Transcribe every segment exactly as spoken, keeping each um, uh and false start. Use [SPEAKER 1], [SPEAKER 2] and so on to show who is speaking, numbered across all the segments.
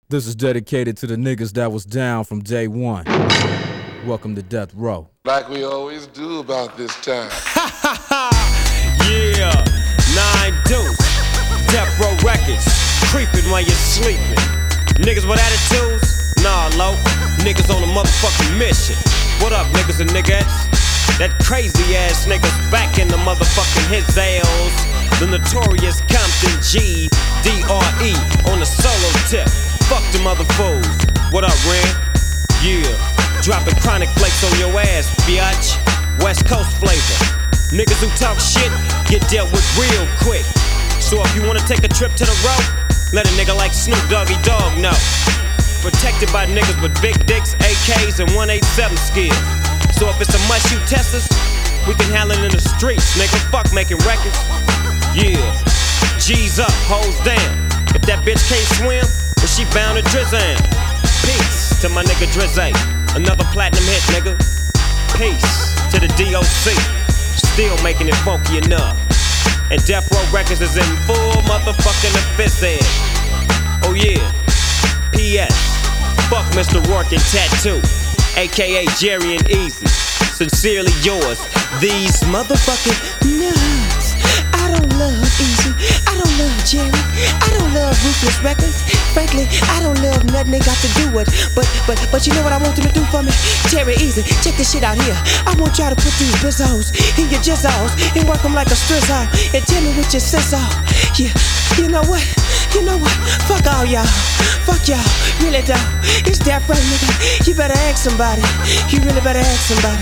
[SPEAKER 1] This is dedicated to the niggas that was down from day one. Welcome to Death Row.
[SPEAKER 2] Like we always do about this time.
[SPEAKER 3] Yeah, nine deuce, Death Row Records, creeping while you're sleeping. Niggas with attitudes? Nah, low. Niggas on a motherfucking mission. What up, niggas and niggas? That crazy ass niggas back in the motherfucking his ales. The notorious Compton G D R E on the solo tip. Fuck them other fools. What up, Ren? Yeah, dropping chronic flakes on your ass, biatch. West Coast flavor. Niggas who talk shit get dealt with real quick. So if you wanna take a trip to the road, let a nigga like Snoop Doggy Dogg know. Protected by niggas with big dicks, A Ks, and one eighty-seven skills. So if it's a must you test us, we can handle it in the streets, nigga. Fuck making records. Yeah, G's up, hoes down. If that bitch can't swim, then she bound to drizzle. Peace to my nigga Drizzy. Another platinum hit, nigga. Peace to the D O C. Still making it funky enough. And Death Row Records is in full motherfucking effect. Oh yeah. P S Fuck Mister Rourke and Tattoo, A K A Jerry and Easy. Sincerely yours, these motherfucking nuts.
[SPEAKER 4] I don't love Easy, I don't love Jerry, I don't love Ruthless Records. Frankly, I don't love nothing they got to do with. But, but, but you know what I want them to do for me? Jerry Easy, check this shit out here. I want y'all to put these bizzos in your jizzos and work them like a strizzle. And tell me what your sizzle. Yeah, you know what? You know what? Fuck all y'all. Fuck y'all. Really though. It's Death Row, nigga. You better ask somebody. You really better ask somebody.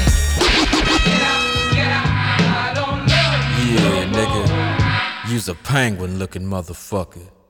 [SPEAKER 1] Yeah, nigga. You's a penguin looking motherfucker.